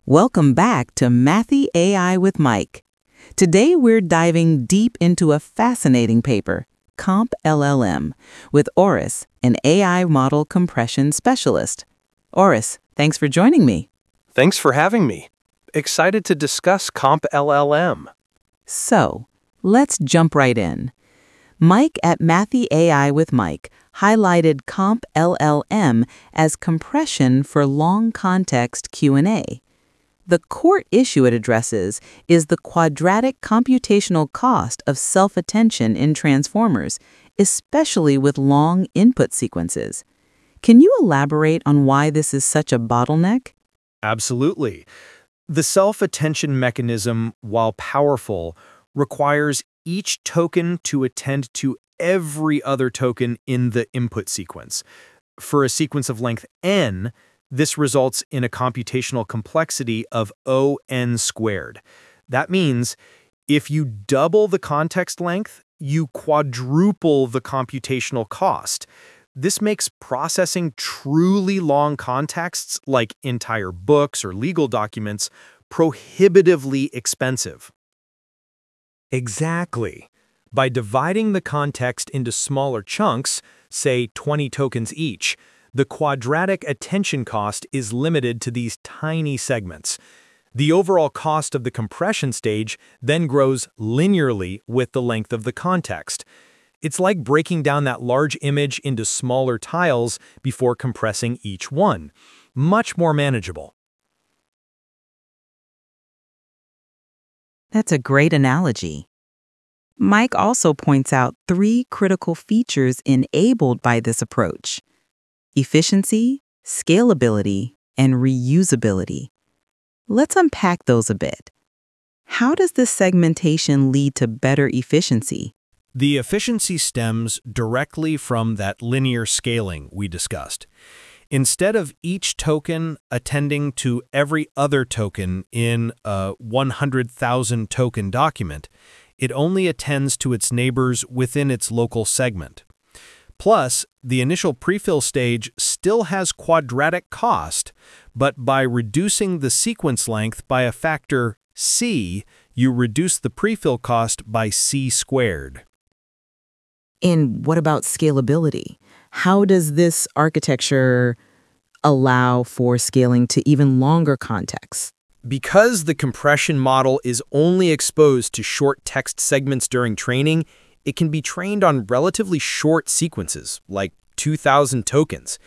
Welcome back to Mathy AI with Mike. Today we're diving deep into a fascinating paper, Comp LLM, with Oris, an AI model compression specialist. Oris, thanks for joining me. Thanks for having me. Excited to discuss Comp LLM. So, let's jump right in. Mike at Mathy AI with Mike highlighted Comp LLM as compression for long context Q&A. The core issue it addresses is the quadratic computational cost of self-attention in transformers, especially with long input sequences. Can you elaborate on why this is such a bottleneck? Absolutely. The self-attention mechanism, while powerful, requires each token to attend to every other token in the input sequence. For a sequence of length n, this results in a computational complexity of O(n) squared. That means if you double the context length, you quadruple the computational cost. This makes processing truly long contexts, like entire books or legal documents, prohibitively expensive. Exactly. By dividing the context into smaller chunks, say 20 tokens each, the quadratic attention cost is limited to these tiny segments. The overall cost of the compression stage then grows linearly with the length of the context. It's like breaking down that large image into smaller tiles before compressing each one. Much more manageable. That's a great analogy. Mike also points out three critical features enabled by this approach: efficiency, scalability, and reusability. Let's unpack those a bit. How does this segmentation lead to better efficiency? The efficiency stems directly from that linear scaling we discussed. Instead of each token attending to every other token in a 100,000 token document, it only attends to its neighbors within its local segment. Plus, the initial prefill stage still has quadratic cost, but by reducing the sequence length by a factor c, you reduce the prefill cost by c squared. And what about scalability? How does this architecture allow for scaling to even longer contexts? Because the compression model is only exposed to short text segments during training, it can be trained on relatively short sequences, like 2,000 tokens.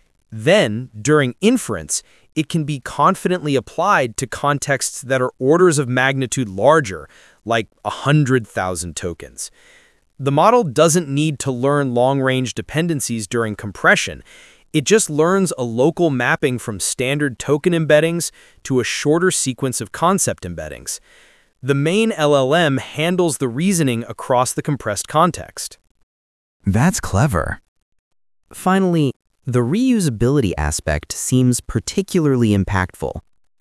Then, during inference, it can be confidently applied to contexts that are orders of magnitude larger, like 100,000 tokens. The model doesn't need to learn long-range dependencies during compression. It just learns a local mapping from standard token embeddings to a shorter sequence of concept embeddings. The main LLM handles the reasoning across the compressed context. That's clever. Finally, the reusability aspect seems particularly impactful.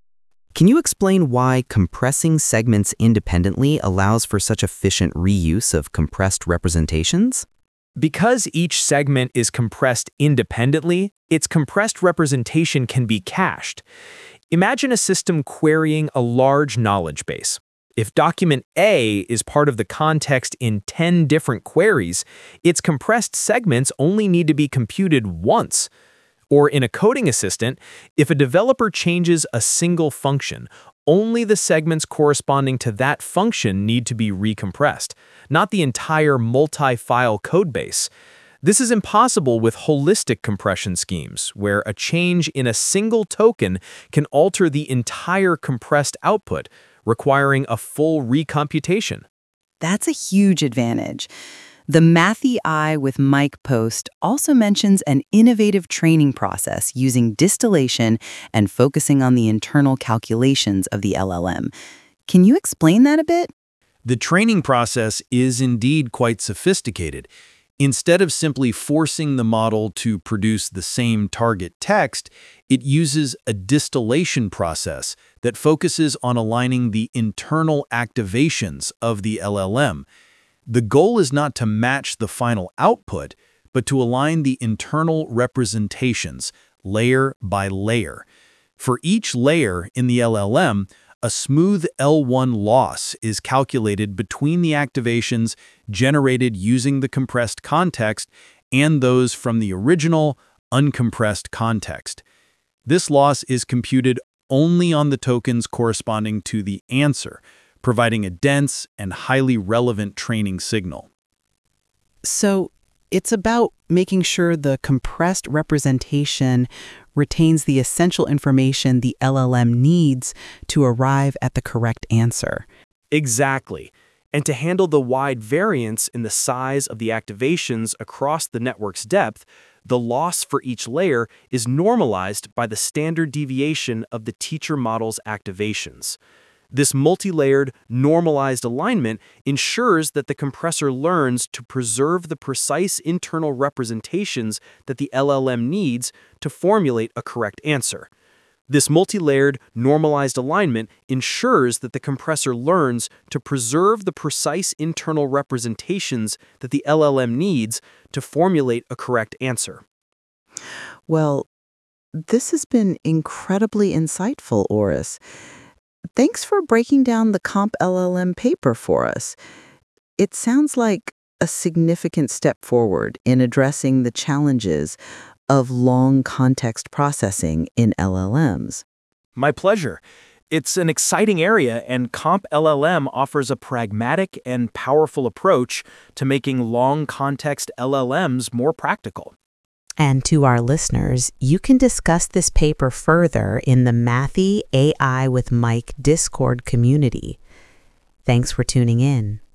Can you explain why compressing segments independently allows for such efficient reuse of compressed representations? Because each segment is compressed independently, its compressed representation can be cached. Imagine a system querying a large knowledge base. If document A is part of the context in 10 different queries, its compressed segments only need to be computed once. Or in a coding assistant, if a developer changes a single function, only the segments corresponding to that function need to be recompressed, not the entire multi-file codebase. This is impossible with holistic compression schemes, where a change in a single token can alter the entire compressed output, requiring a full recomputation. That's a huge advantage. The Mathy AI with Mike post also mentions an innovative training process using distillation and focusing on the internal calculations of the LLM. Can you explain that a bit? The training process is indeed quite sophisticated. Instead of simply forcing the model to produce the same target text, it uses a distillation process that focuses on aligning the internal activations of the LLM. The goal is not to match the final output, but to align the internal representations layer by layer. For each layer in the LLM, a smooth L1 loss is calculated between the activations generated using the compressed context and those from the original, uncompressed context. This loss is computed only on the tokens corresponding to the answer, providing a dense and highly relevant training signal. So it's about making sure the compressed representation retains the essential information the LLM needs to arrive at the correct answer. Exactly. And to handle the wide variance in the size of the activations across the network's depth, the loss for each layer is normalized by the standard deviation of the teacher model's activations. This multi-layered, normalized alignment ensures that the compressor learns to preserve the precise internal representations that the LLM needs to formulate a correct answer. This multi-layered, normalized alignment ensures that the compressor learns to preserve the precise internal representations that the LLM needs to formulate a correct answer. Well, this has been incredibly insightful, Oris. Thanks for breaking down the Comp LLM paper for us. It sounds like a significant step forward in addressing the challenges of long context processing in LLMs. My pleasure. It's an exciting area, and Comp LLM offers a pragmatic and powerful approach to making long context LLMs more practical. And to our listeners, you can discuss this paper further in the Mathy AI with Mike Discord community. Thanks for tuning in.